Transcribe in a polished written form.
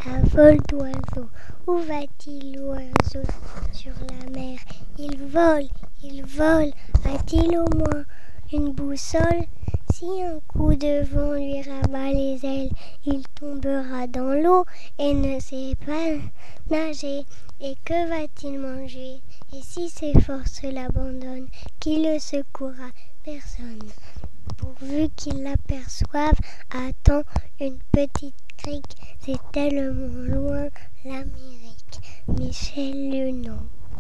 à vol d'oiseau. Où va-t-il l'oiseau sur la mer? Il vole, a-t-il au moins une boussole? Si un coup de vent lui rabat les ailes, il tombera dans l'eau et ne sait pas nager. Et que va-t-il manger? Et si ses forces l'abandonnent, qui le secourra? Personne. Pourvu qu'il l'aperçoive, attend une petite crique, c'est tellement loin l'Amérique. Michel Luneau.